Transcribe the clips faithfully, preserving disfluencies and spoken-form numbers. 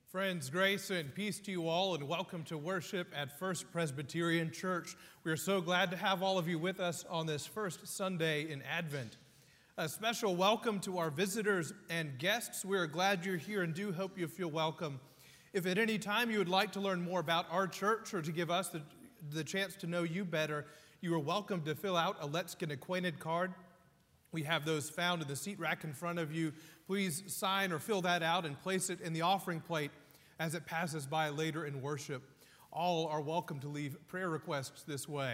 Friends, grace and peace to you all, and welcome to worship at First Presbyterian Church. We are so glad to have all of you with us on this first Sunday in Advent. A special welcome to our visitors and guests. We are glad you're here and do hope you feel welcome. If at any time you would like to learn more about our church or to give us the, the chance to know you better, you are welcome to fill out a Let's Get Acquainted card. We have those found in the seat rack in front of you. Please sign or fill that out and place it in the offering plate as it passes by later in worship. All are welcome to leave prayer requests this way.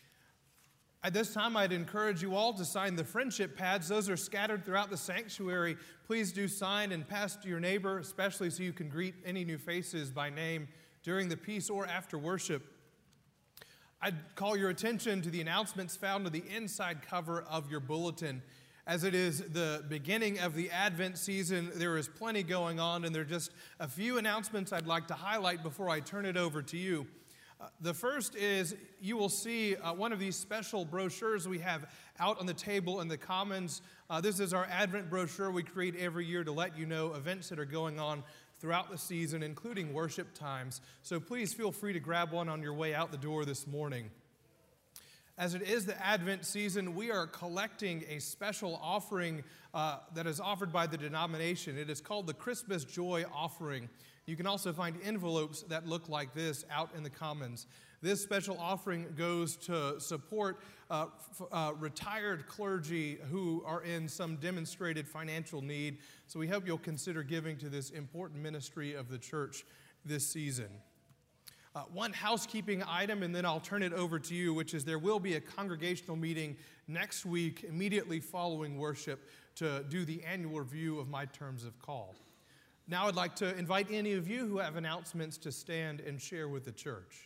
At this time, I'd encourage you all to sign the friendship pads. Those are scattered throughout the sanctuary. Please do sign and pass to your neighbor, especially so you can greet any new faces by name during the peace or after worship. I'd call your attention to the announcements found on the inside cover of your bulletin. As it is the beginning of the Advent season, there is plenty going on, and there are just a few announcements I'd like to highlight before I turn it over to you. Uh, the first is you will see uh, one of these special brochures we have out on the table in the Commons. Uh, this is our Advent brochure we create every year to let you know events that are going on throughout the season, including worship times. So please feel free to grab one on your way out the door this morning. As it is the Advent season, we are collecting a special offering uh, that is offered by the denomination. It is called the Christmas Joy Offering. You can also find envelopes that look like this out in the Commons. This special offering goes to support uh, f- uh, retired clergy who are in some demonstrated financial need. So we hope you'll consider giving to this important ministry of the church this season. Uh, one housekeeping item, and then I'll turn it over to you, which is there will be a congregational meeting next week immediately following worship to do the annual review of my terms of call. Now I'd like to invite any of you who have announcements to stand and share with the church.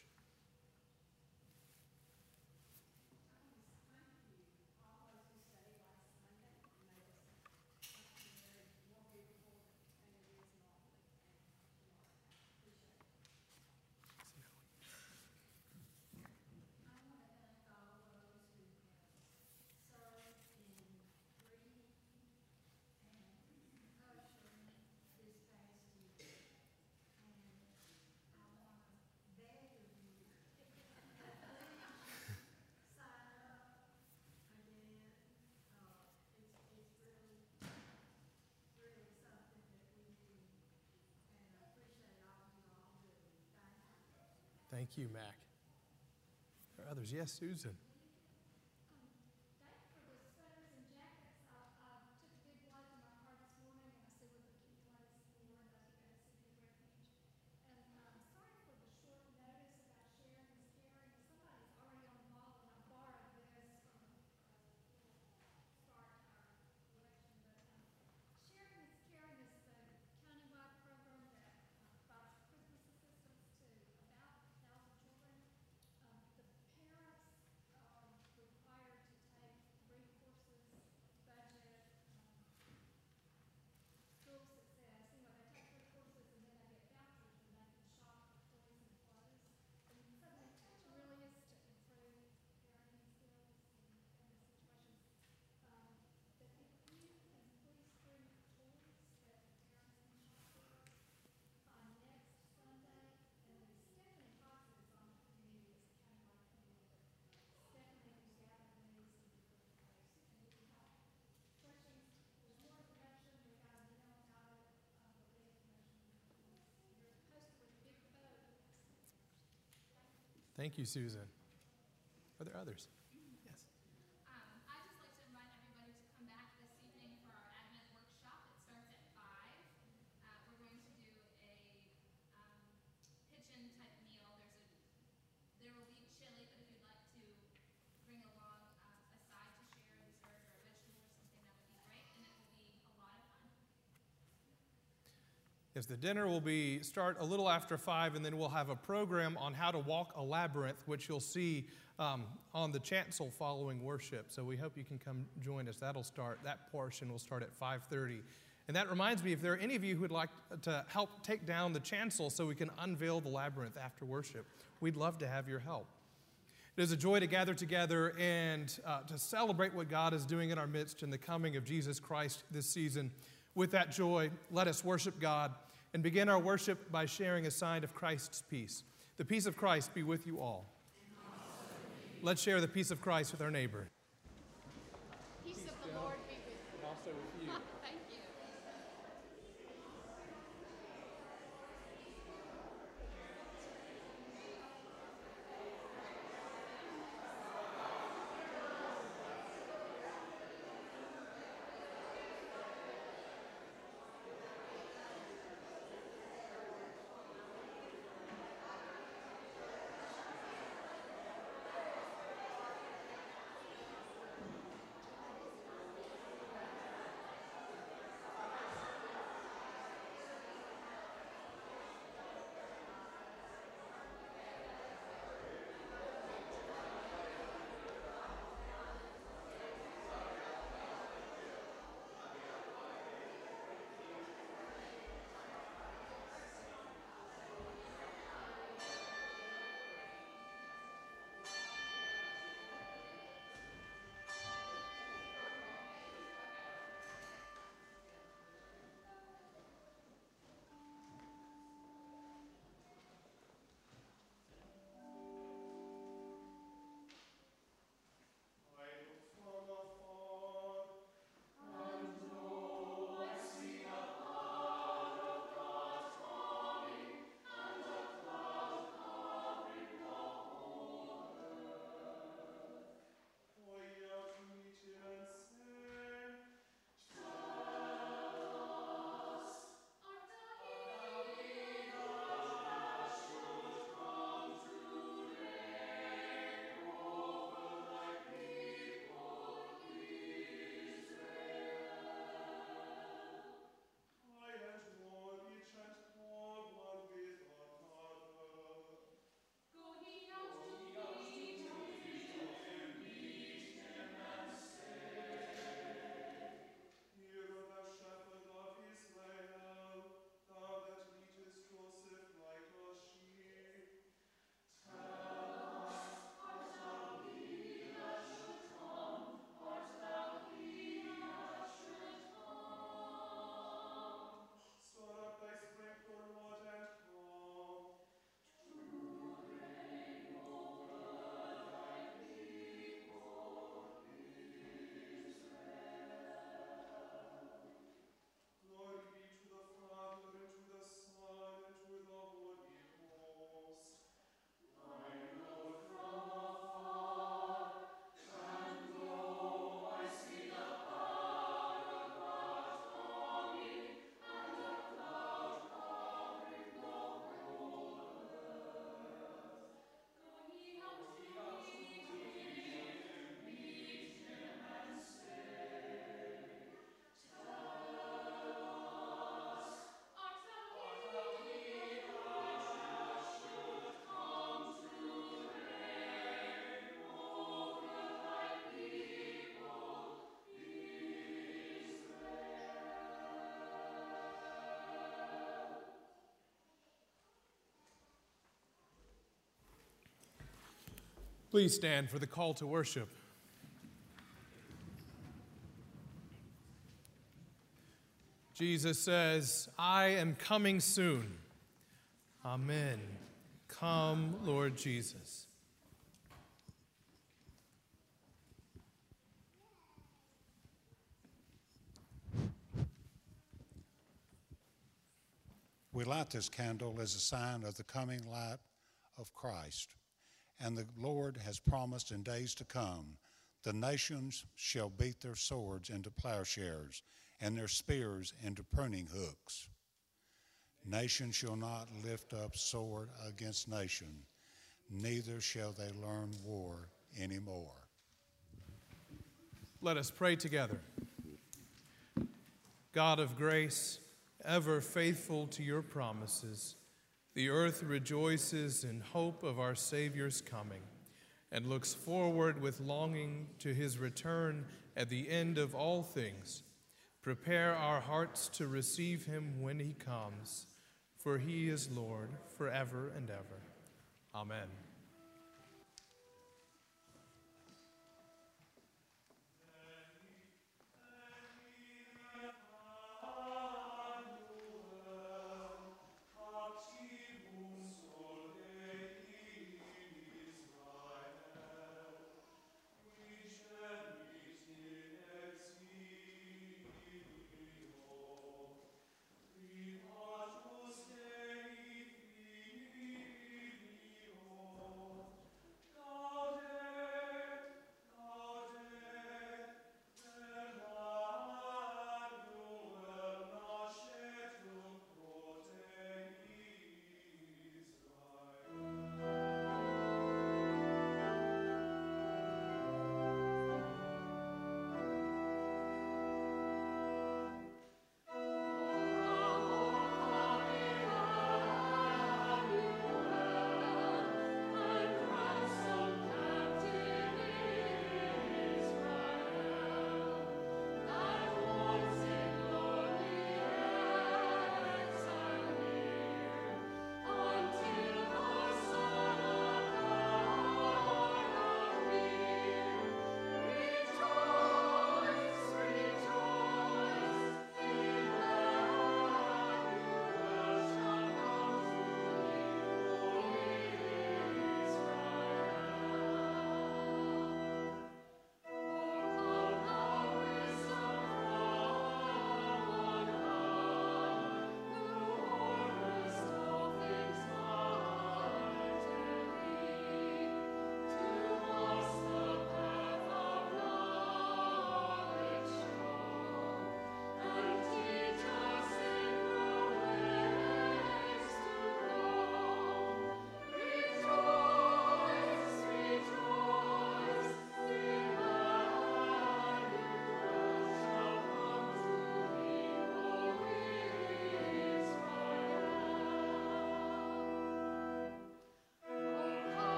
Thank you, Mac. There are others. Yes, Susan. Thank you, Susan. Are there others? Yes. Um, I'd just like to invite everybody to come back this evening for our Advent workshop. It starts at five. Uh, we're going to do a um, kitchen type meal. There's a there will be chili, but if you'd like to bring along uh, a side to share, a dessert or a vegetable or something, that would be great, and it will be a lot of fun. Yes, the dinner will be start a little after five, and then we'll have a program on how to walk a labyrinth, which you'll see um, on the chancel following worship. So we hope you can come join us. That'll start. That portion will start at five thirty. And that reminds me, if there are any of you who would like to help take down the chancel so we can unveil the labyrinth after worship, we'd love to have your help. It is a joy to gather together and uh, to celebrate what God is doing in our midst in the coming of Jesus Christ this season. With that joy, let us worship God and begin our worship by sharing a sign of Christ's peace. The peace of Christ be with you all. Let's share the peace of Christ with our neighbor. Peace of the Lord be with you. And also with you. Thank you. Please stand for the call to worship. Jesus says, I am coming soon. Amen. Come, Lord Jesus. We light this candle as a sign of the coming light of Christ. And the Lord has promised in days to come, the nations shall beat their swords into plowshares and their spears into pruning hooks. Nation shall not lift up sword against nation, neither shall they learn war anymore. Let us pray together. God of grace, ever faithful to your promises, the earth rejoices in hope of our Savior's coming and looks forward with longing to his return at the end of all things. Prepare our hearts to receive him when he comes, for he is Lord forever and ever. Amen.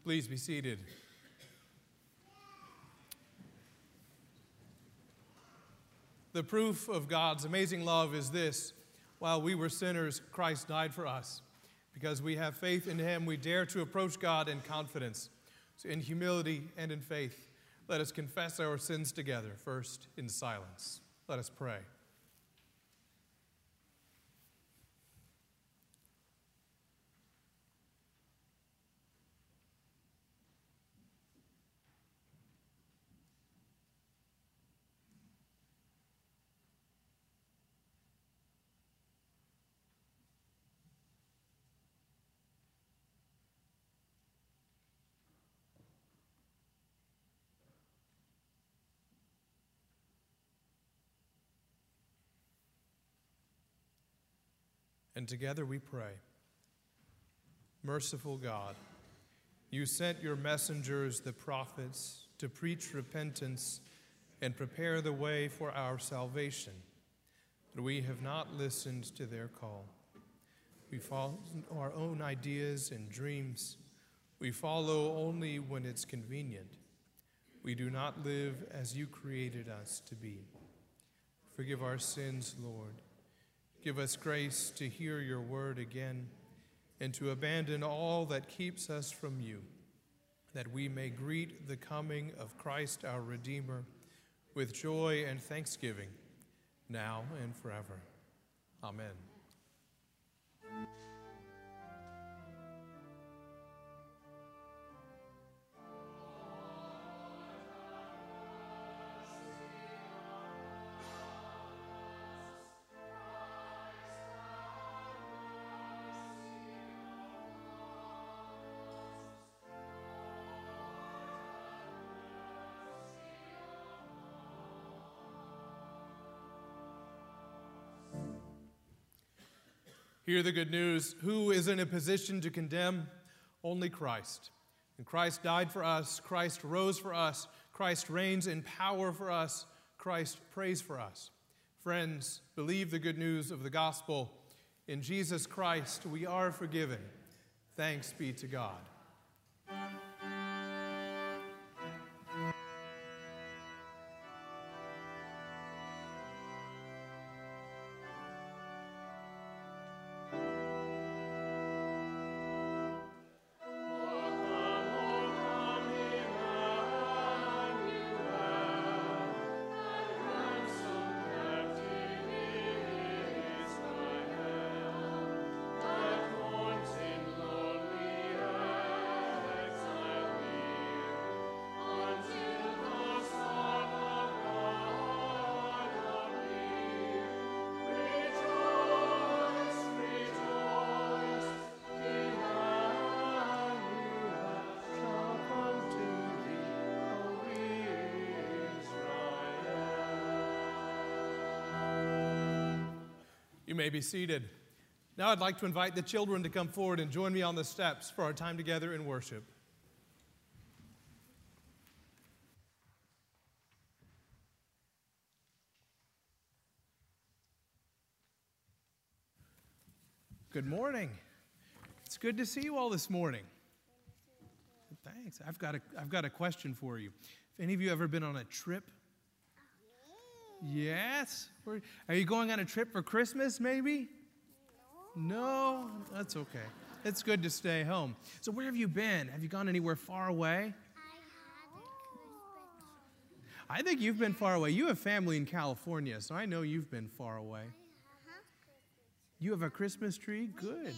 Please be seated. The proof of God's amazing love is this: while we were sinners, Christ died for us. Because we have faith in him, we dare to approach God in confidence. So in humility and in faith, let us confess our sins together, first in silence. Let us pray. And together we pray. Merciful God, you sent your messengers, the prophets, to preach repentance and prepare the way for our salvation. But we have not listened to their call. We follow our own ideas and dreams. We follow only when it's convenient. We do not live as you created us to be. Forgive our sins, Lord. Give us grace to hear your word again and to abandon all that keeps us from you, that we may greet the coming of Christ our Redeemer with joy and thanksgiving, now and forever. Amen. Hear the good news. Who is in a position to condemn? Only Christ. And Christ died for us. Christ rose for us. Christ reigns in power for us. Christ prays for us. Friends, believe the good news of the gospel. In Jesus Christ, we are forgiven. Thanks be to God. You may be seated. Now I'd like to invite the children to come forward and join me on the steps for our time together in worship. Good morning. It's good to see you all this morning. Thanks. I've got a, I've got a question for you. Have any of you ever been on a trip? Yes. Where, are you going on a trip for Christmas, maybe? No. No? That's okay. It's good to stay home. So where have you been? Have you gone anywhere far away? I think you've been far away. You have family in California, so I know you've been far away. You have a Christmas tree? Good.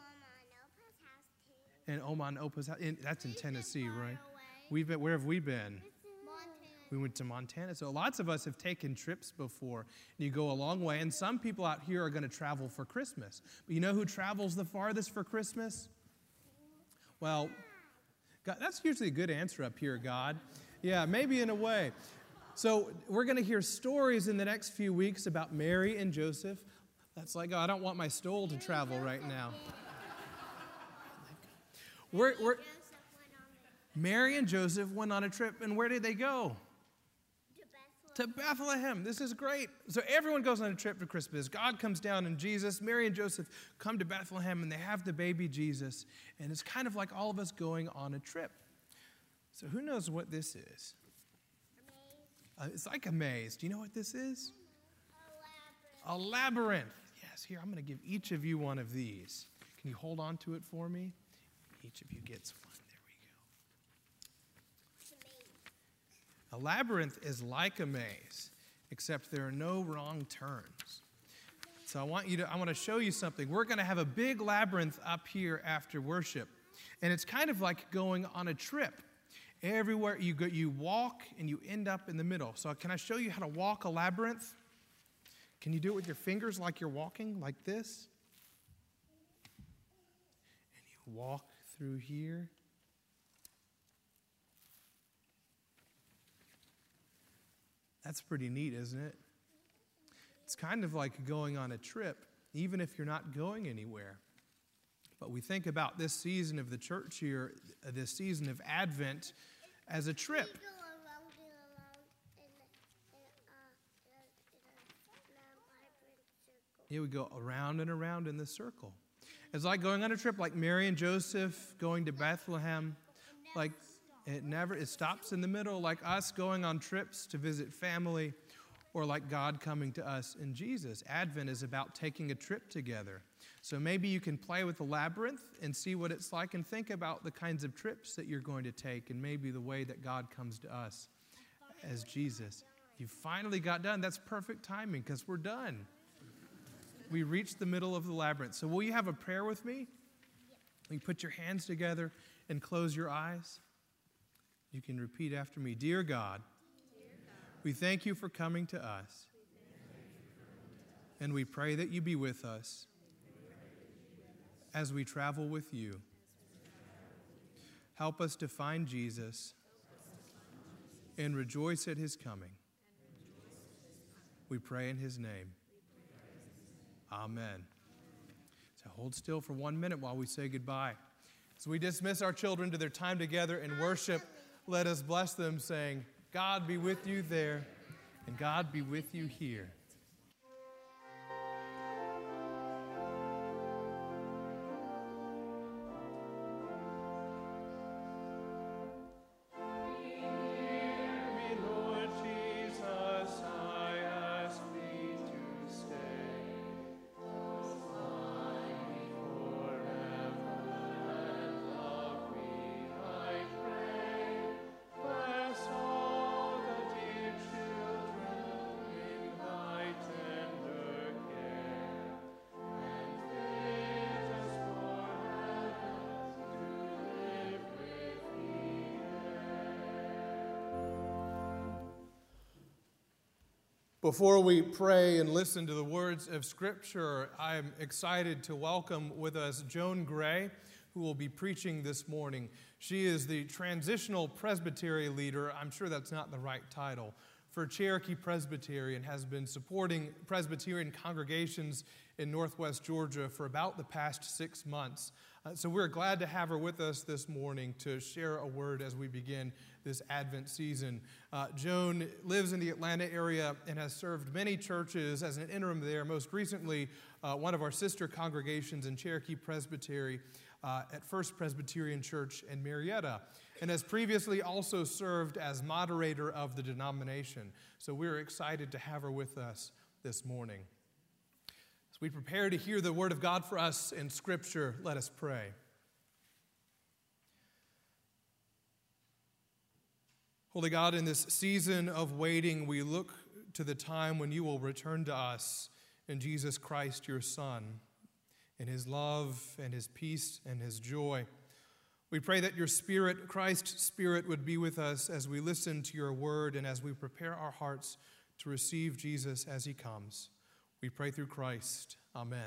And Oman Opa's house. In, that's in Tennessee, right? We've been. Where have we been? We went to Montana. So lots of us have taken trips before. And you go a long way. And some people out here are going to travel for Christmas. But you know who travels the farthest for Christmas? Well, God, that's usually a good answer up here, God. Yeah, maybe in a way. So we're going to hear stories in the next few weeks about Mary and Joseph. That's like, oh, I don't want my stole to travel right now. We're, we're, Mary and Joseph went on a trip, and where did they go? To Bethlehem. To Bethlehem. This is great. So everyone goes on a trip for Christmas. God comes down in Jesus. Mary and Joseph come to Bethlehem, and they have the baby Jesus. And it's kind of like all of us going on a trip. So who knows what this is? Uh, it's like a maze. Do you know what this is? A labyrinth. A labyrinth. Yes, here, I'm going to give each of you one of these. Can you hold on to it for me? Each of you gets one. There we go. A labyrinth is like a maze, except there are no wrong turns. So I want you to, I want to show you something. We're going to have a big labyrinth up here after worship. And it's kind of like going on a trip. Everywhere you go, you walk and you end up in the middle. So can I show you how to walk a labyrinth? Can you do it with your fingers like you're walking, like this? And you walk through here. That's pretty neat, isn't it? It's kind of like going on a trip, even if you're not going anywhere. But we think about this season of the church year, this season of Advent, as a trip. We go around and around in, in, uh, in, a, in a labyrinth circle. Here we go around and around in the circle. It's like going on a trip, like Mary and Joseph going to Bethlehem. Like it never, it stops in the middle, like us going on trips to visit family, or like God coming to us in Jesus. Advent is about taking a trip together. So maybe you can play with the labyrinth and see what it's like and think about the kinds of trips that you're going to take and maybe the way that God comes to us as Jesus. You finally got done. That's perfect timing because we're done. We reached the middle of the labyrinth. So will you have a prayer with me? You put your hands together and close your eyes. You can repeat after me. Dear God, we thank you for coming to us, and we pray that you be with us as we travel with you. Help us to find Jesus and rejoice at his coming. We pray in his name. Amen. So hold still for one minute while we say goodbye. As we dismiss our children to their time together in worship, let us bless them, saying, God be with you there, and God be with you here. Before we pray and listen to the words of Scripture, I'm excited to welcome with us Joan Gray, who will be preaching this morning. She is the transitional presbytery leader, I'm sure that's not the right title, for Cherokee Presbytery and has been supporting Presbyterian congregations in Northwest Georgia for about the past six months. Uh, so we're glad to have her with us this morning to share a word as we begin this Advent season. Uh, Joan lives in the Atlanta area and has served many churches as an interim there, most recently uh, one of our sister congregations in Cherokee Presbytery uh, at First Presbyterian Church in Marietta, and has previously also served as moderator of the denomination. So we're excited to have her with us this morning. As we prepare to hear the word of God for us in Scripture, let us pray. Holy God, in this season of waiting, we look to the time when you will return to us in Jesus Christ, your Son, in his love and his peace and his joy. We pray that your Spirit, Christ's Spirit, would be with us as we listen to your word and as we prepare our hearts to receive Jesus as he comes. We pray through Christ. Amen.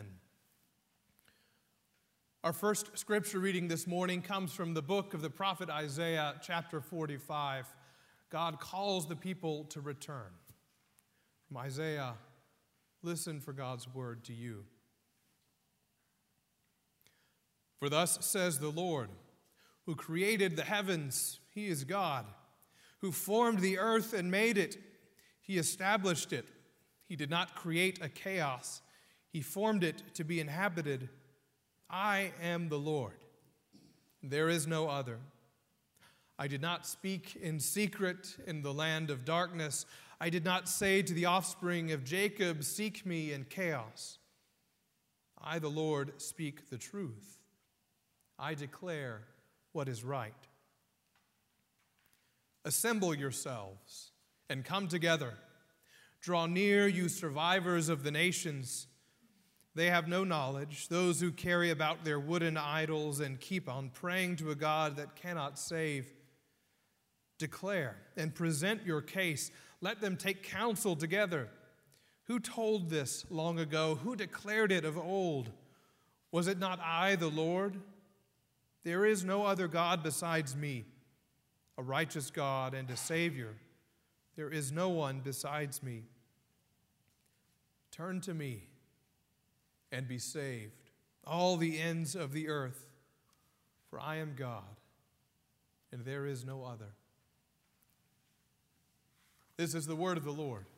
Our first scripture reading this morning comes from the book of the prophet Isaiah, chapter forty-five. God calls the people to return. From Isaiah, listen for God's word to you. For thus says the Lord, who created the heavens, he is God, who formed the earth and made it, he established it. He did not create a chaos. He formed it to be inhabited. I am the Lord. There is no other. I did not speak in secret in the land of darkness. I did not say to the offspring of Jacob, seek me in chaos. I, the Lord, speak the truth. I declare what is right. Assemble yourselves and come together. Draw near, you survivors of the nations. They have no knowledge, those who carry about their wooden idols and keep on praying to a God that cannot save. Declare and present your case. Let them take counsel together. Who told this long ago? Who declared it of old? Was it not I, the Lord? There is no other God besides me, a righteous God and a Savior. There is no one besides me. Turn to me and be saved, all the ends of the earth, for I am God, and there is no other. This is the word of the Lord.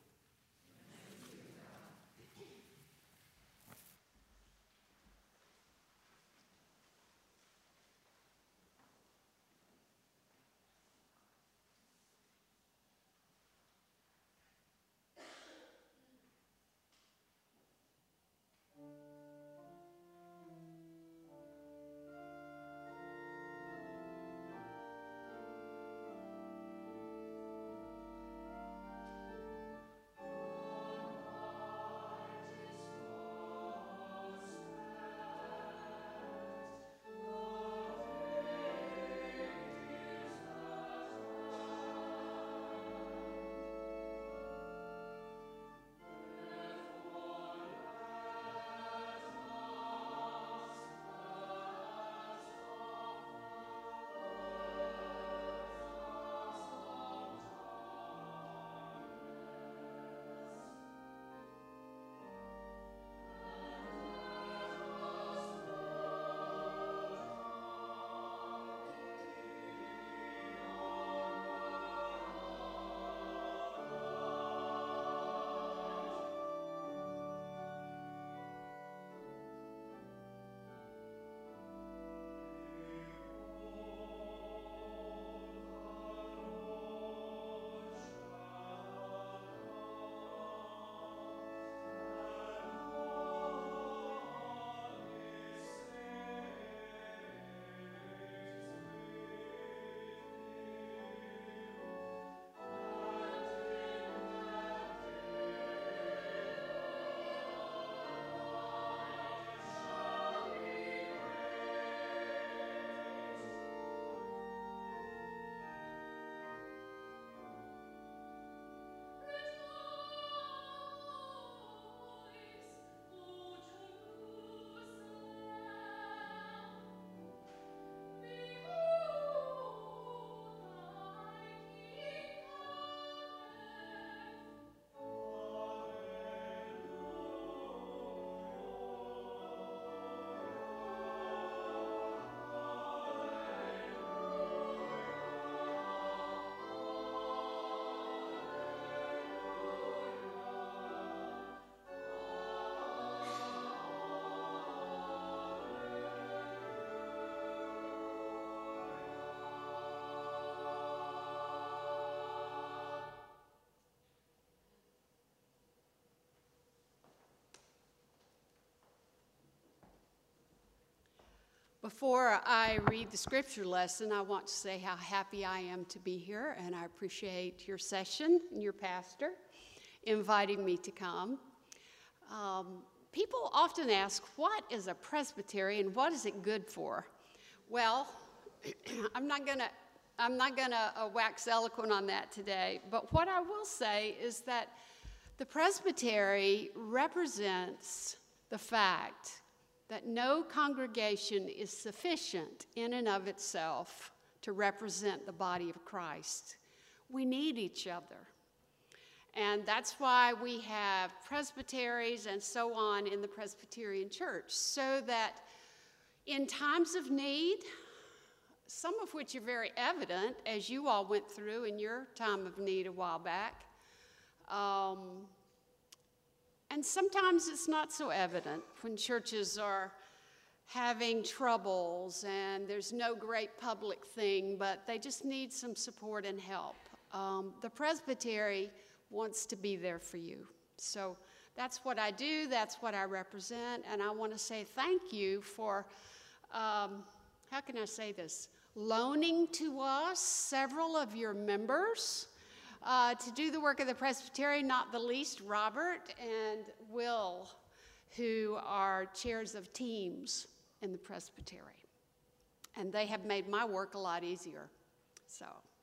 Before I read the scripture lesson, I want to say how happy I am to be here, and I appreciate your session and your pastor inviting me to come. Um, people often ask, what is a presbytery and what is it good for? Well, I'm not gonna, I'm not gonna uh, wax eloquent on that today, but what I will say is that the presbytery represents the fact that no congregation is sufficient in and of itself to represent the body of Christ. We need each other. And that's why we have presbyteries and so on in the Presbyterian Church, so that in times of need, some of which are very evident, as you all went through in your time of need a while back, um, and sometimes it's not so evident when churches are having troubles, and there's no great public thing, but they just need some support and help. Um, the presbytery wants to be there for you. So that's what I do, that's what I represent, and I want to say thank you for, um, how can I say this, loaning to us several of your members uh, to do the work of the presbytery, not the least Robert and Will, who are chairs of teams in the presbytery. And they have made my work a lot easier. So,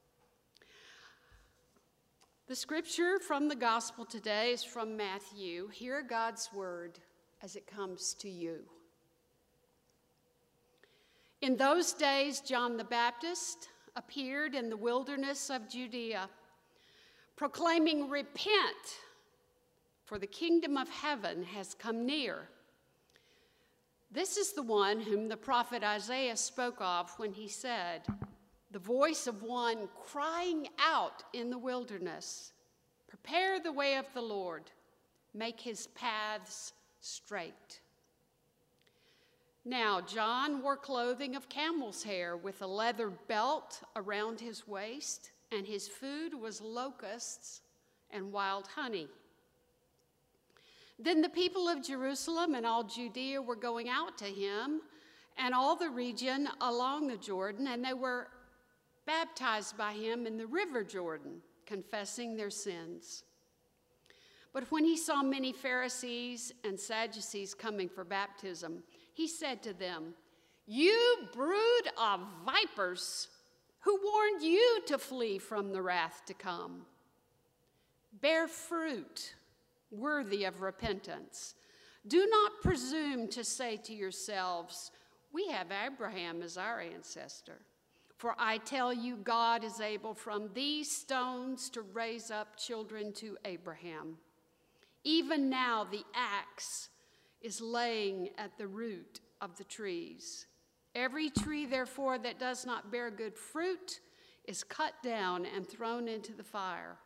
the scripture from the gospel today is from Matthew. Hear God's word as it comes to you. In those days, John the Baptist appeared in the wilderness of Judea, proclaiming, "Repent, for the kingdom of heaven has come near." This is the one whom the prophet Isaiah spoke of when he said, "The voice of one crying out in the wilderness, prepare the way of the Lord, make his paths straight." Now, John wore clothing of camel's hair with a leather belt around his waist, and his food was locusts and wild honey. Then the people of Jerusalem and all Judea were going out to him, and all the region along the Jordan, and they were baptized by him in the river Jordan, confessing their sins. But when he saw many Pharisees and Sadducees coming for baptism, he said to them, "You brood of vipers, who warned you to flee from the wrath to come? Bear fruit worthy of repentance. Do not presume to say to yourselves, 'We have Abraham as our ancestor.' For I tell you, God is able from these stones to raise up children to Abraham. Even now the axe is laying at the root of the trees. Every tree, therefore, that does not bear good fruit is cut down and thrown into the fire.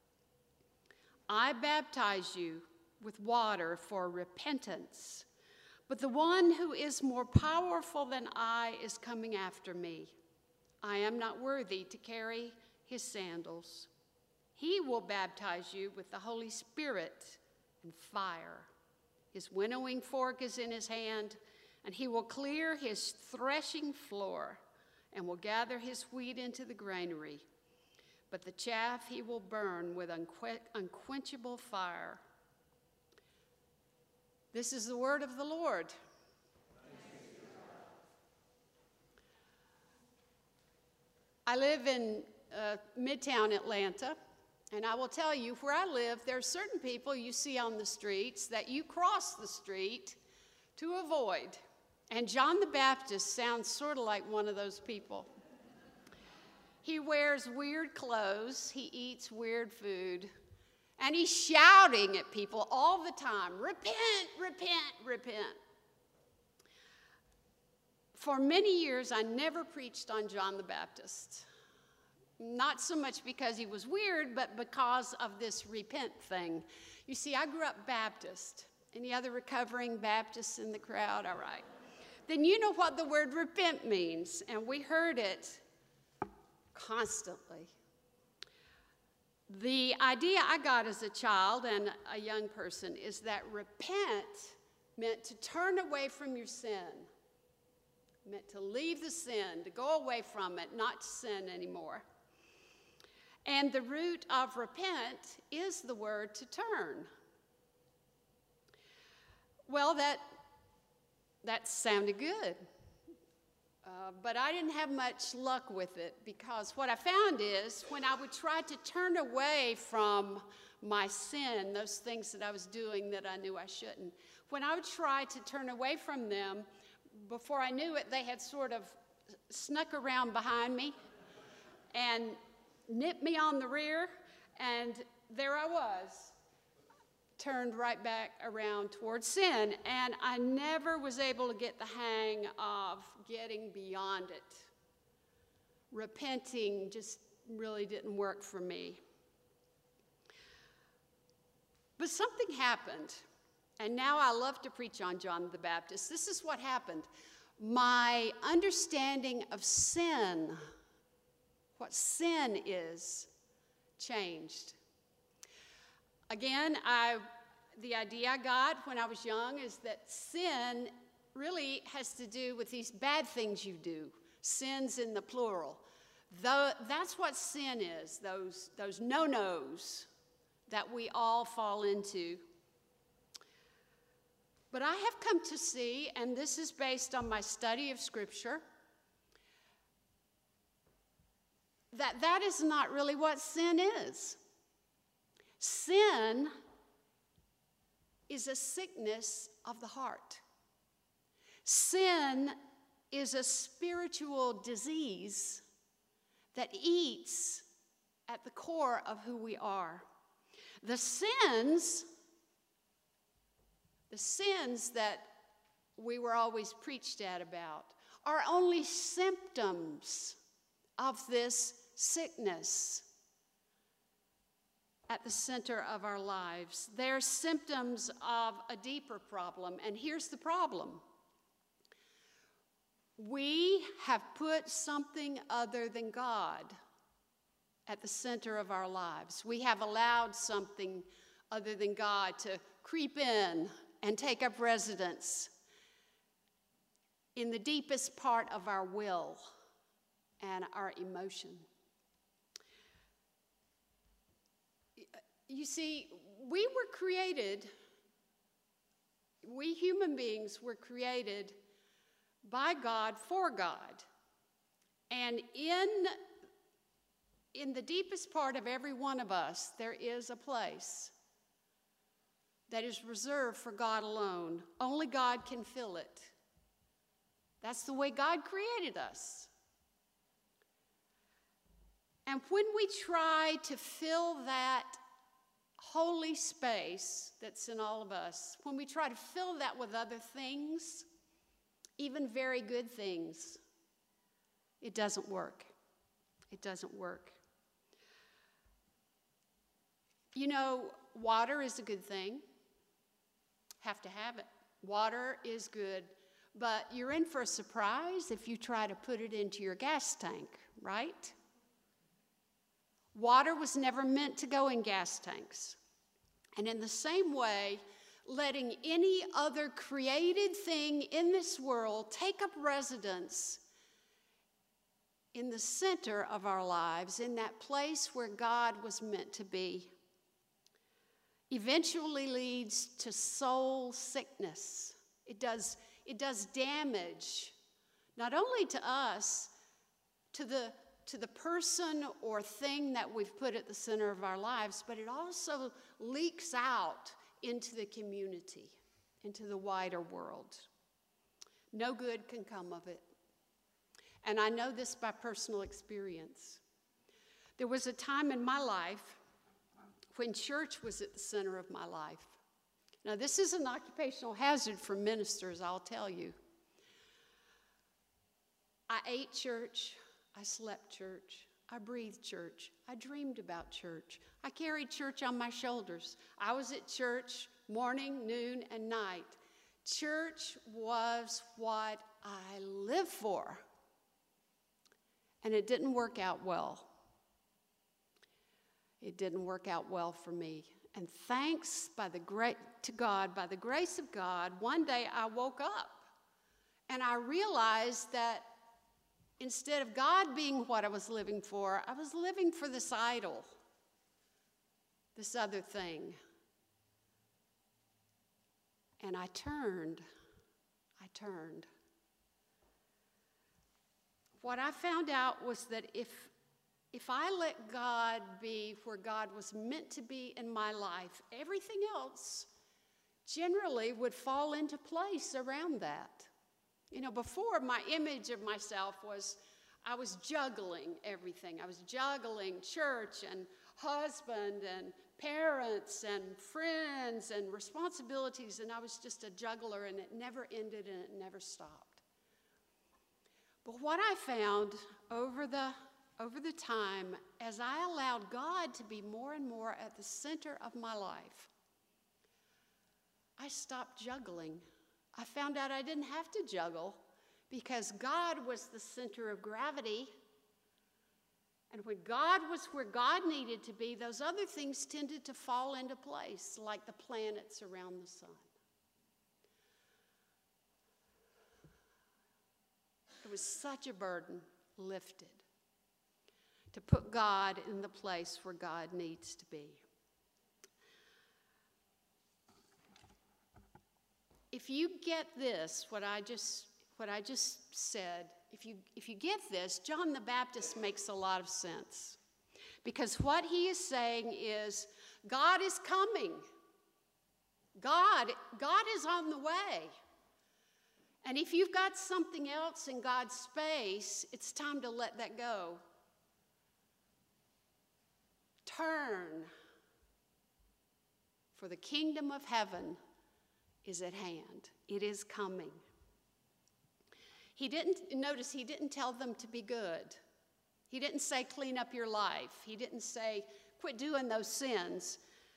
I baptize you with water for repentance, but the one who is more powerful than I is coming after me. I am not worthy to carry his sandals. He will baptize you with the Holy Spirit and fire. His winnowing fork is in his hand, and he will clear his threshing floor and will gather his wheat into the granary. But the chaff he will burn with unque- unquenchable fire." This is the word of the Lord. I live in uh, Midtown Atlanta, and I will tell you, where I live, there are certain people you see on the streets that you cross the street to avoid. And John the Baptist sounds sort of like one of those people. He wears weird clothes, he eats weird food, and he's shouting at people all the time, "Repent, repent, repent." For many years, I never preached on John the Baptist. Not so much because he was weird, but because of this repent thing. You see, I grew up Baptist. Any other recovering Baptists in the crowd? All right. Then you know what the word repent means, and we heard it constantly. The idea I got as a child and a young person is that repent meant to turn away from your sin, meant to leave the sin, to go away from it, not to sin anymore. And the root of repent is the word to turn. Well, that, that sounded good. Uh, but I didn't have much luck with it, because what I found is when I would try to turn away from my sin, those things that I was doing that I knew I shouldn't, when I would try to turn away from them, before I knew it, they had sort of snuck around behind me and nipped me on the rear, and there I was, turned right back around towards sin, and I never was able to get the hang of getting beyond it. Repenting just really didn't work for me. But something happened, and now I love to preach on John the Baptist. This is what happened. my understanding of sin, what sin is, changed. Again, I, the idea I got when I was young is that sin really has to do with these bad things you do, sins in the plural. Though, that's what sin is, those, those no-nos that we all fall into. But I have come to see, and this is based on my study of Scripture, that that is not really what sin is. Sin is a sickness of the heart. Sin is a spiritual disease that eats at the core of who we are. The sins The sins that we were always preached at about are only symptoms of this sickness at the center of our lives. They're symptoms of a deeper problem, and here's the problem. We have put something other than God at the center of our lives. We have allowed something other than God to creep in and take up residence in the deepest part of our will and our emotion. You see, we were created, we human beings were created by God for God. And in, in the deepest part of every one of us, there is a place that is reserved for God alone. Only God can fill it. That's the way God created us. And when we try to fill that holy space that's in all of us, when we try to fill that with other things, even very good things, it doesn't work. It doesn't work. You know, water is a good thing. Have to have it. Water is good, but you're in for a surprise if you try to put it into your gas tank, right? Water was never meant to go in gas tanks. And in the same way, letting any other created thing in this world take up residence in the center of our lives, in that place where God was meant to be, eventually leads to soul sickness. It does, it does damage, not only to us, to the, to the person or thing that we've put at the center of our lives, but it also leaks out into the community, into the wider world. No good can come of it. And I know this by personal experience. There was a time in my life when church was at the center of my life. Now, this is an occupational hazard for ministers, I'll tell you. I ate church, I slept church, I breathed church, I dreamed about church, I carried church on my shoulders. I was at church morning, noon, and night. Church was what I lived for. And it didn't work out well. It didn't work out well for me. And thanks by the great to God, by the grace of God, one day I woke up and I realized that instead of God being what I was living for, I was living for this idol, this other thing. And I turned, I turned. What I found out was that if If I let God be where God was meant to be in my life, everything else generally would fall into place around that. You know, before, my image of myself was I was juggling everything. I was juggling church and husband and parents and friends and responsibilities, and I was just a juggler, and it never ended and it never stopped. But what I found over the Over the time, as I allowed God to be more and more at the center of my life, I stopped juggling. I found out I didn't have to juggle because God was the center of gravity. And when God was where God needed to be, those other things tended to fall into place, like the planets around the sun. It was such a burden lifted to put God in the place where God needs to be. If you get this, what I just what I just said, if you if you get this, John the Baptist makes a lot of sense. Because what he is saying is, God is coming. God, God is on the way. And if you've got something else in God's space, it's time to let that go. Turn, for the kingdom of heaven is at hand. It is coming. He didn't, notice he didn't tell them to be good. He didn't say clean up your life. He didn't say quit doing those sins.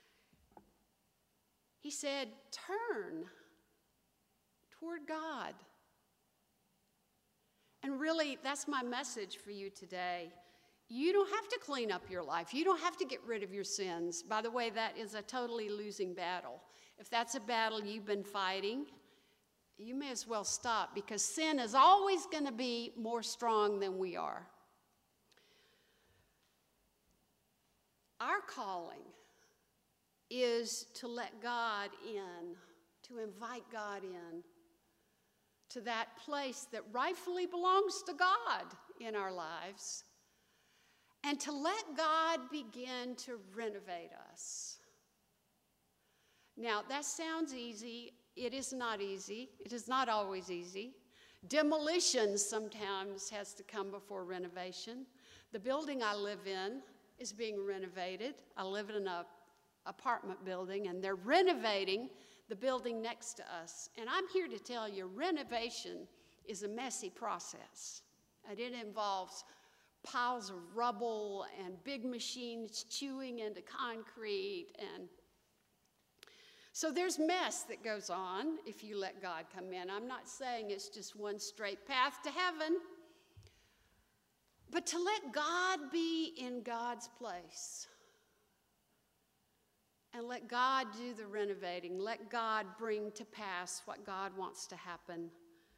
He said turn toward God. And really, that's my message for you today. You don't have to clean up your life. You don't have to get rid of your sins. By the way, that is a totally losing battle. If that's a battle you've been fighting, you may as well stop, because sin is always going to be more strong than we are. Our calling is to let God in, to invite God in to that place that rightfully belongs to God in our lives, and to let God begin to renovate us. Now, that sounds easy. It is not easy. It is not always easy. Demolition sometimes has to come before renovation. The building I live in is being renovated. I live in an apartment building, and they're renovating the building next to us. And I'm here to tell you, renovation is a messy process. And it involves piles of rubble and big machines chewing into concrete. And so there's mess that goes on if you let God come in. I'm not saying it's just one straight path to heaven, but to let God be in God's place. And let God do the renovating. Let God bring to pass what God wants to happen.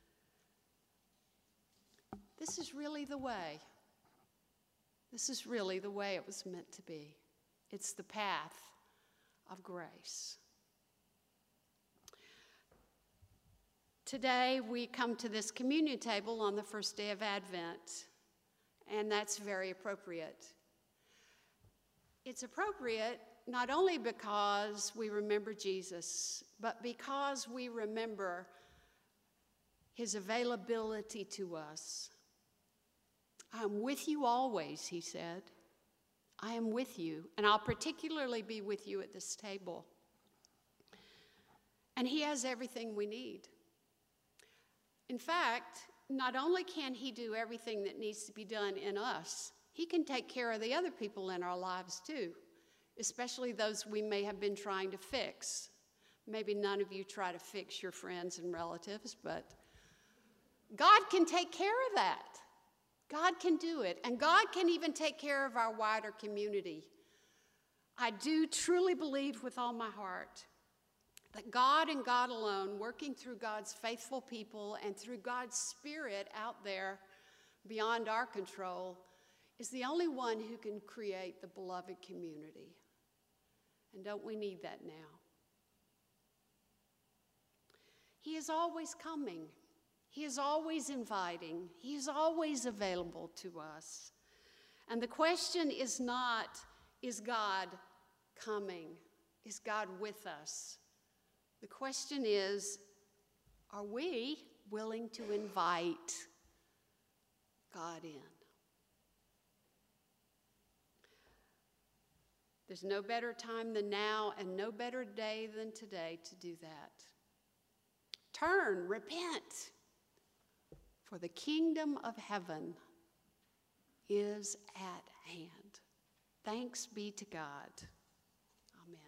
This is really the way. This is really the way it was meant to be. It's the path of grace. Today we come to this communion table on the first day of Advent, and that's very appropriate. It's appropriate not only because we remember Jesus, but because we remember his availability to us. I'm with you always, he said. I am with you, and I'll particularly be with you at this table. And he has everything we need. In fact, not only can he do everything that needs to be done in us, he can take care of the other people in our lives too, especially those we may have been trying to fix. Maybe none of you try to fix your friends and relatives, but God can take care of that. God can do it, and God can even take care of our wider community. I do truly believe with all my heart that God and God alone, working through God's faithful people and through God's Spirit out there beyond our control, is the only one who can create the beloved community. And don't we need that now? He is always coming. He is always inviting. He is always available to us. And the question is not, is God coming? Is God with us? The question is, are we willing to invite God in? There's no better time than now and no better day than today to do that. Turn, repent, for the kingdom of heaven is at hand. Thanks be to God. Amen.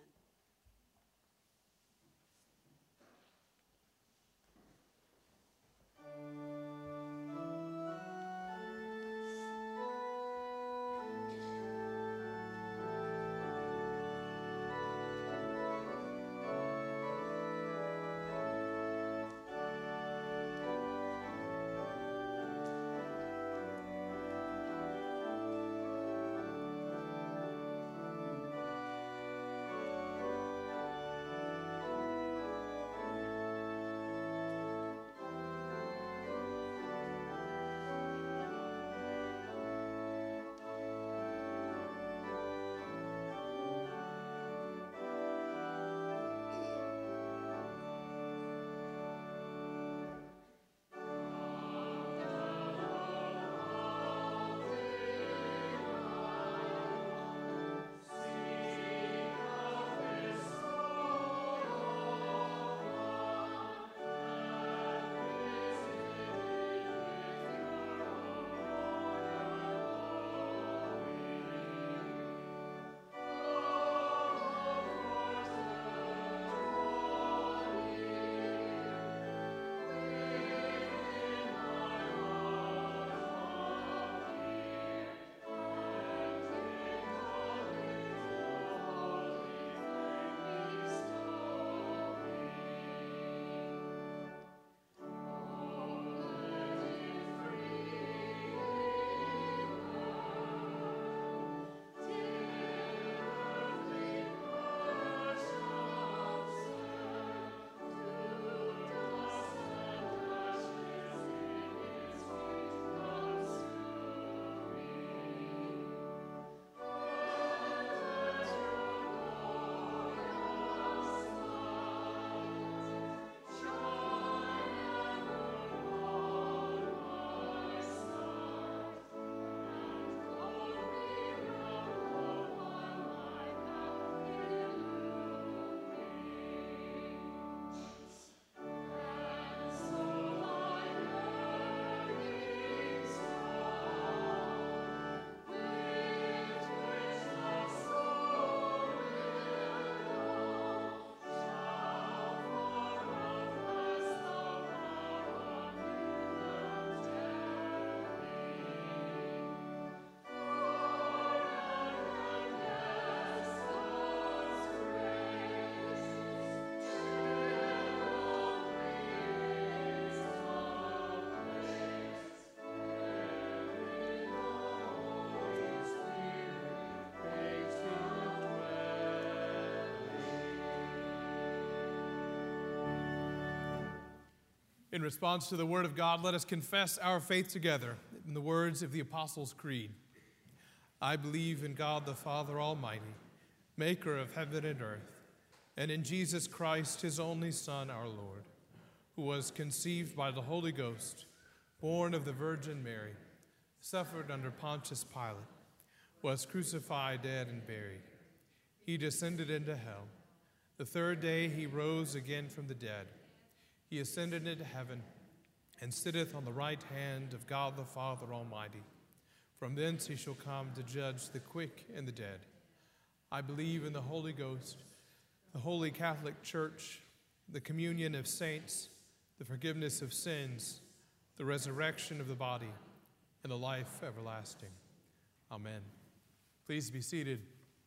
In response to the word of God, let us confess our faith together in the words of the Apostles' Creed. I believe in God the Father Almighty, maker of heaven and earth, and in Jesus Christ, his only Son, our Lord, who was conceived by the Holy Ghost, born of the Virgin Mary, suffered under Pontius Pilate, was crucified, dead, and buried. He descended into hell. The third day he rose again from the dead. He ascended into heaven and sitteth on the right hand of God the Father Almighty. From thence he shall come to judge the quick and the dead. I believe in the Holy Ghost, the Holy Catholic Church, the communion of saints, the forgiveness of sins, the resurrection of the body, and the life everlasting. Amen. Please be seated.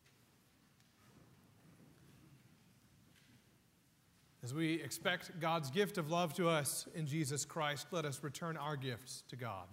As we expect God's gift of love to us in Jesus Christ, let us return our gifts to God.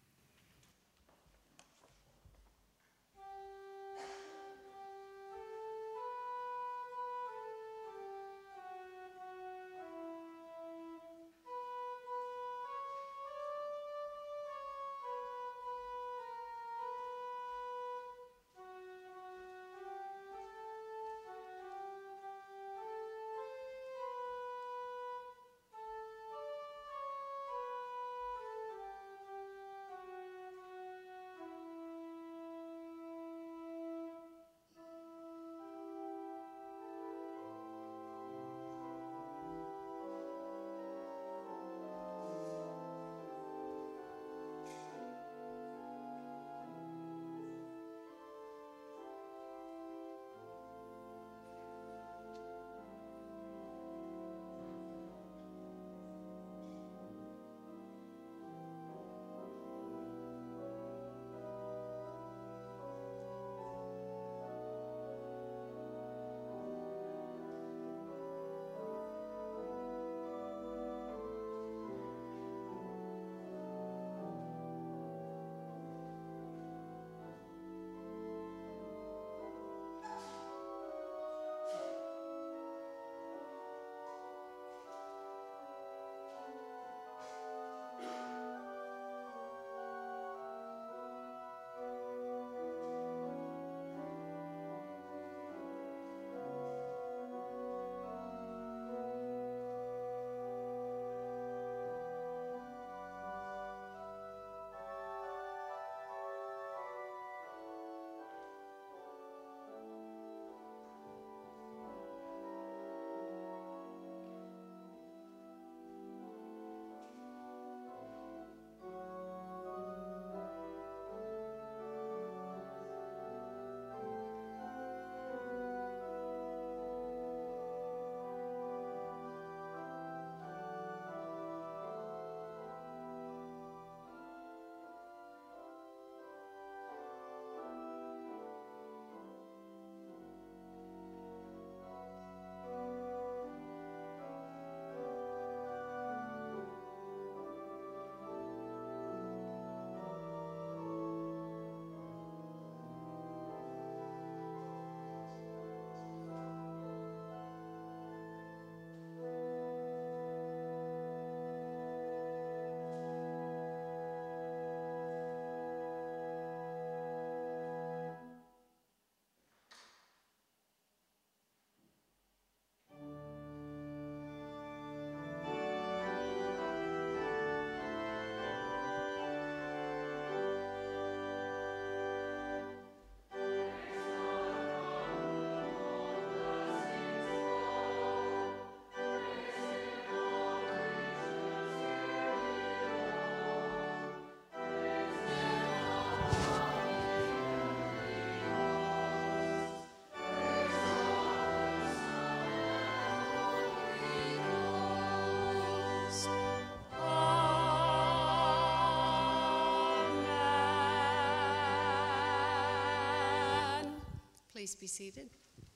Please be seated.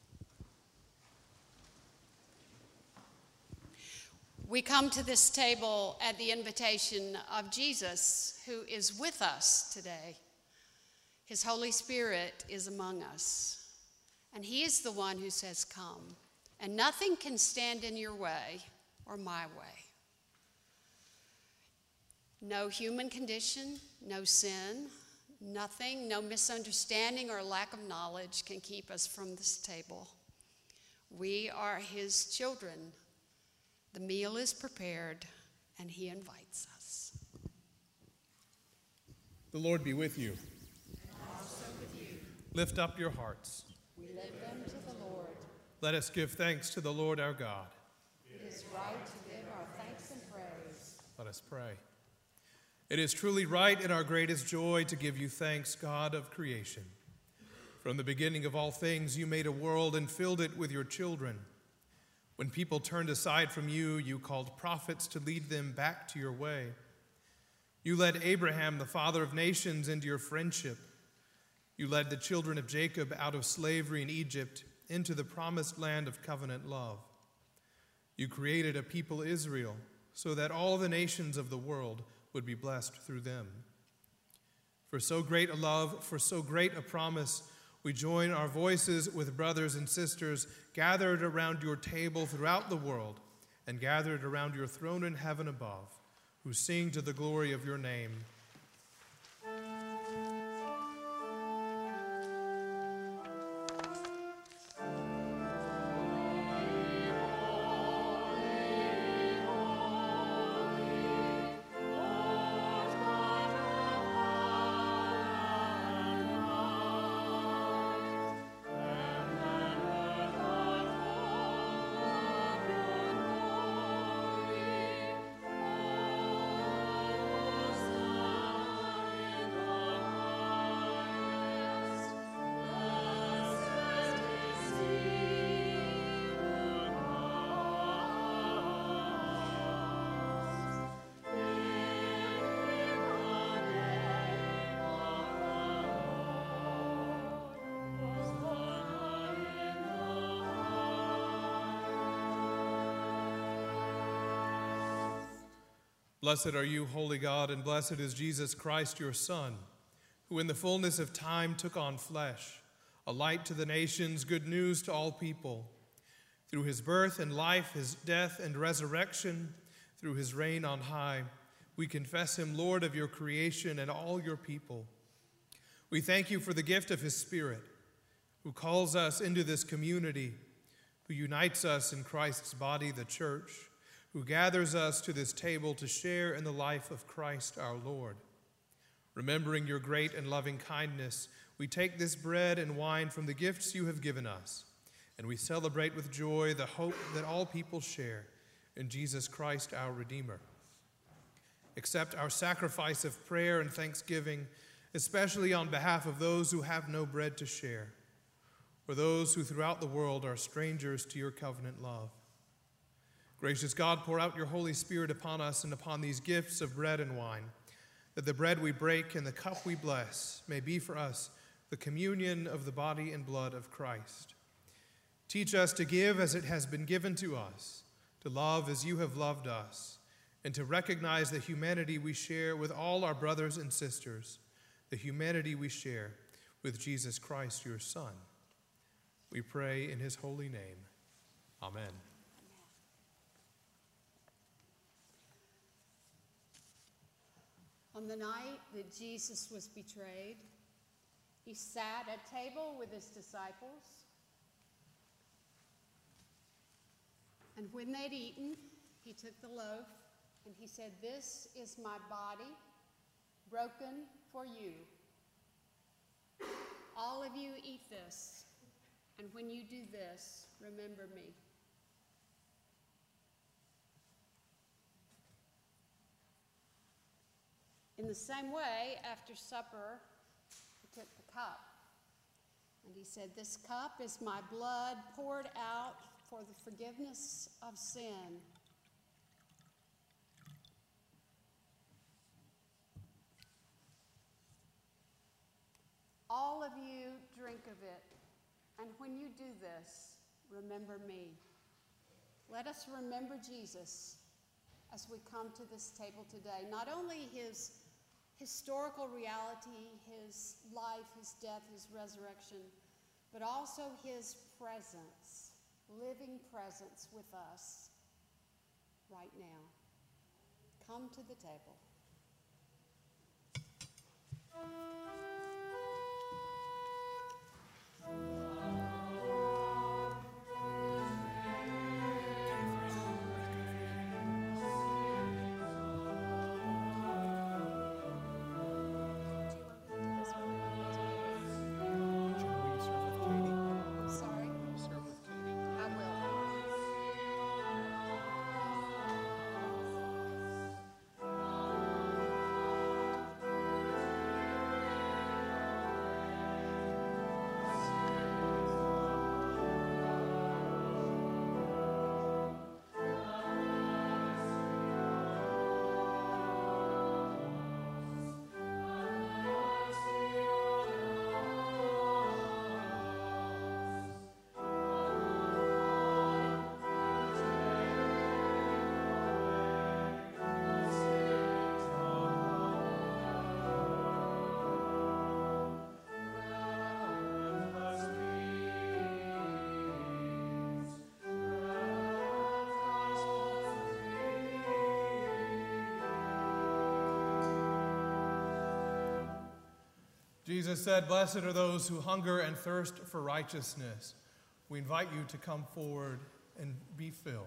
We come to this table at the invitation of Jesus, who is with us today. His Holy Spirit is among us, and he is the one who says, "Come," and nothing can stand in your way or my way. No human condition, no sin, nothing, no misunderstanding or lack of knowledge can keep us from this table. We are his children. The meal is prepared, and he invites us. The Lord be with you. And also with you. Lift up your hearts. We lift them to the Lord. Let us give thanks to the Lord our God. It is right to give our thanks and praise. Let us pray. It is truly right and our greatest joy to give you thanks, God of creation. From the beginning of all things, you made a world and filled it with your children. When people turned aside from you, you called prophets to lead them back to your way. You led Abraham, the father of nations, into your friendship. You led the children of Jacob out of slavery in Egypt into the promised land of covenant love. You created a people, Israel, so that all the nations of the world would be blessed through them. For so great a love, for so great a promise, we join our voices with brothers and sisters gathered around your table throughout the world and gathered around your throne in heaven above, who sing to the glory of your name. Blessed are you, holy God, and blessed is Jesus Christ, your Son, who in the fullness of time took on flesh, a light to the nations, good news to all people. Through his birth and life, his death and resurrection, through his reign on high, we confess him Lord of your creation and all your people. We thank you for the gift of his Spirit, who calls us into this community, who unites us in Christ's body, the church, who gathers us to this table to share in the life of Christ our Lord. Remembering your great and loving kindness, we take this bread and wine from the gifts you have given us, and we celebrate with joy the hope that all people share in Jesus Christ our Redeemer. Accept our sacrifice of prayer and thanksgiving, especially on behalf of those who have no bread to share, or those who throughout the world are strangers to your covenant love. Gracious God, pour out your Holy Spirit upon us and upon these gifts of bread and wine, that the bread we break and the cup we bless may be for us the communion of the body and blood of Christ. Teach us to give as it has been given to us, to love as you have loved us, and to recognize the humanity we share with all our brothers and sisters, the humanity we share with Jesus Christ, your Son. We pray in his holy name. Amen. On the night that Jesus was betrayed, he sat at table with his disciples. And when they'd eaten, he took the loaf and he said, "This is my body, broken for you. All of you eat this, and when you do this, remember me." In the same way, after supper, he took the cup, and he said, "This cup is my blood poured out for the forgiveness of sin. All of you drink of it, and when you do this, remember me." Let us remember Jesus as we come to this table today. Not only his historical reality, his life, his death, his resurrection, but also his presence, living presence with us right now. Come to the table. Jesus said, "Blessed are those who hunger and thirst for righteousness." We invite you to come forward and be filled.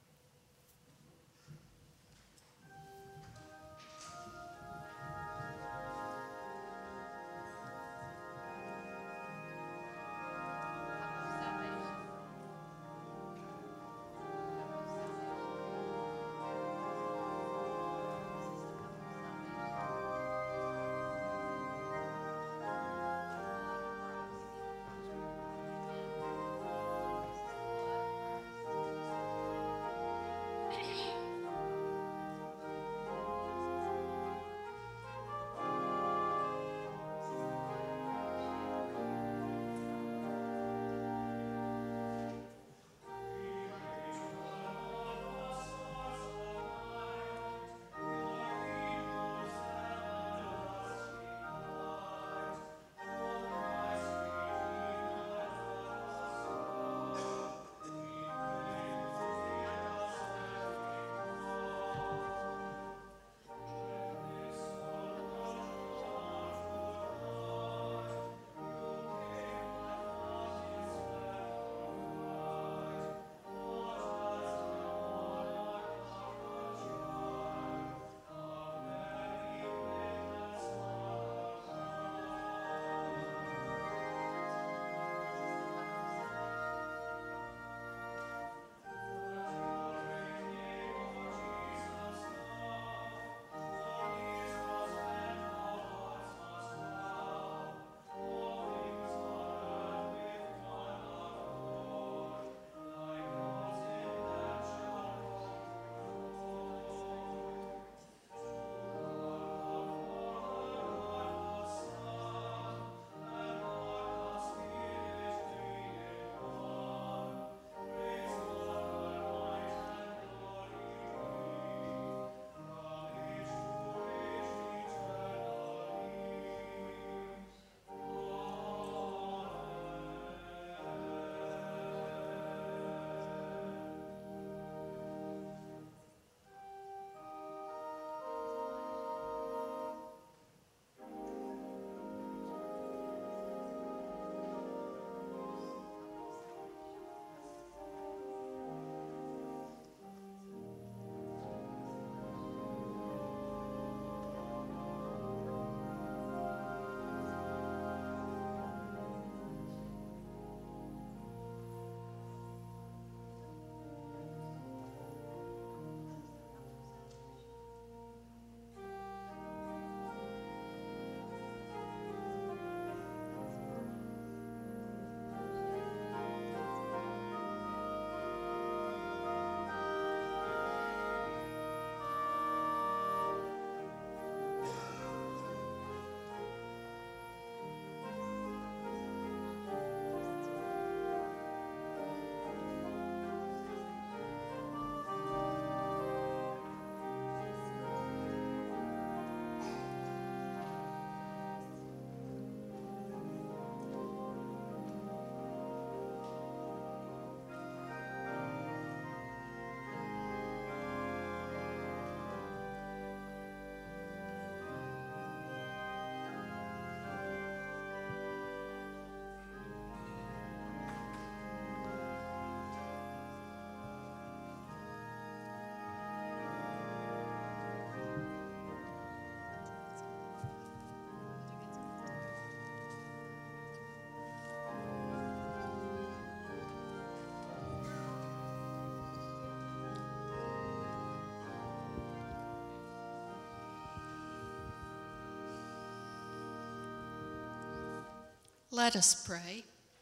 Let us pray.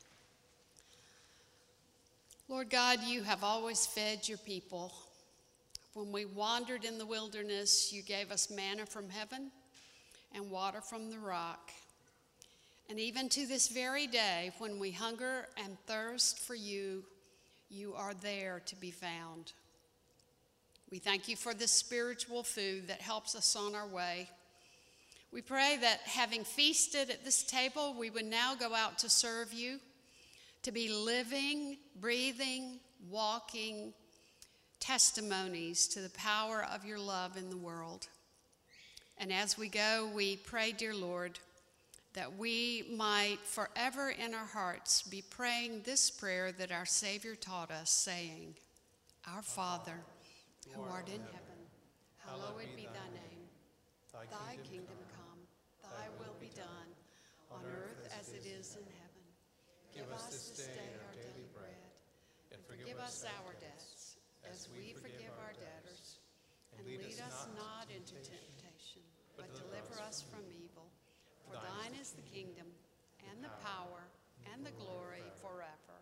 Lord God, you have always fed your people. When we wandered in the wilderness, you gave us manna from heaven and water from the rock. And even to this very day, when we hunger and thirst for you, you are there to be found. We thank you for this spiritual food that helps us on our way. We pray that having feasted at this table, we would now go out to serve you, to be living, breathing, walking testimonies to the power of your love in the world. And as we go, we pray, dear Lord, that we might forever in our hearts be praying this prayer that our Savior taught us, saying, Our Father, who art in heaven, hallowed be thy name. Thy kingdom come, thy will be done, on earth as it is in heaven. Give us this day our daily bread, and forgive us our debts, as we forgive our debtors. And lead us not into temptation, but deliver us from evil. For thine is the kingdom, and the power, and the glory forever.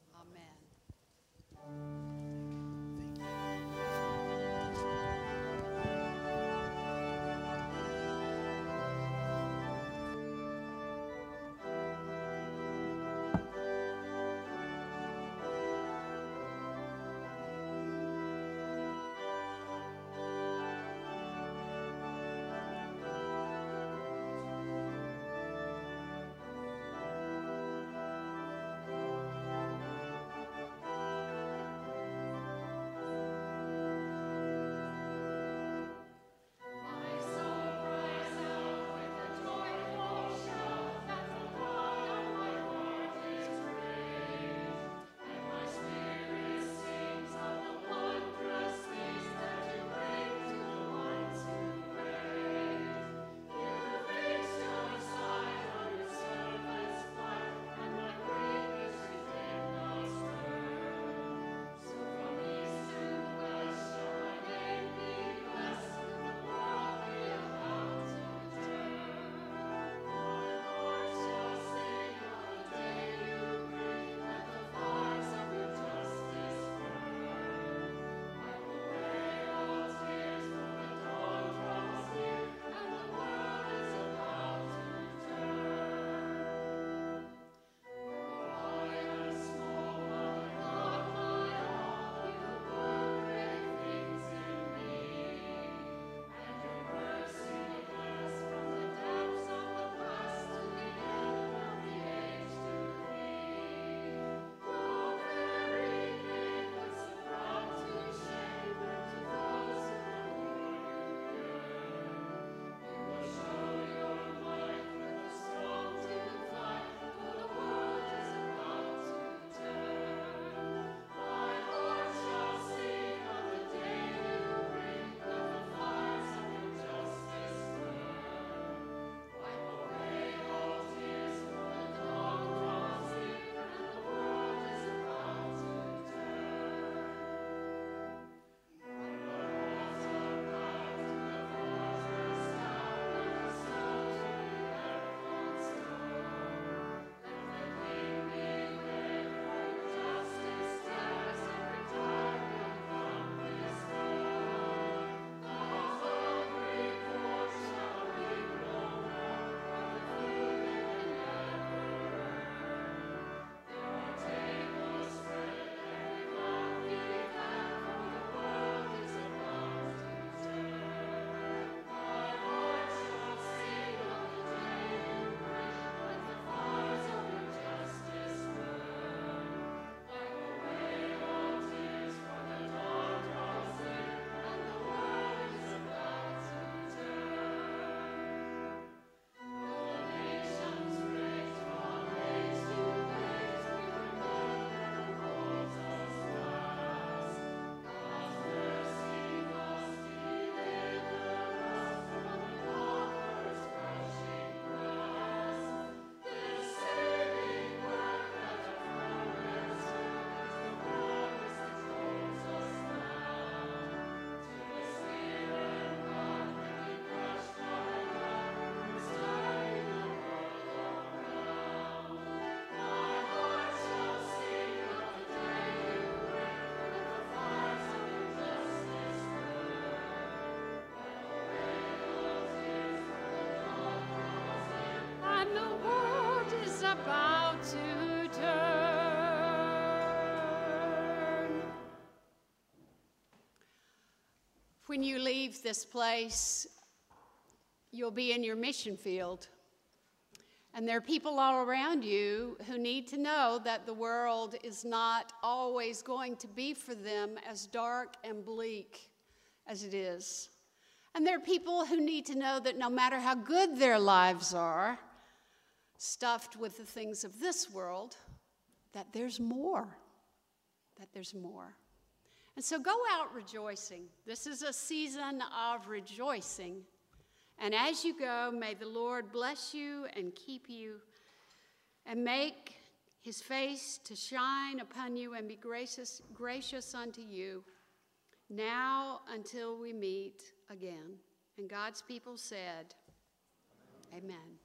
Amen. about to turn. When you leave this place, you'll be in your mission field. And there are people all around you who need to know that the world is not always going to be for them as dark and bleak as it is. And there are people who need to know that no matter how good their lives are, stuffed with the things of this world, that there's more, that there's more. And so go out rejoicing. This is a season of rejoicing. And as you go, may the Lord bless you and keep you and make his face to shine upon you and be gracious, gracious unto you now until we meet again. And God's people said, amen.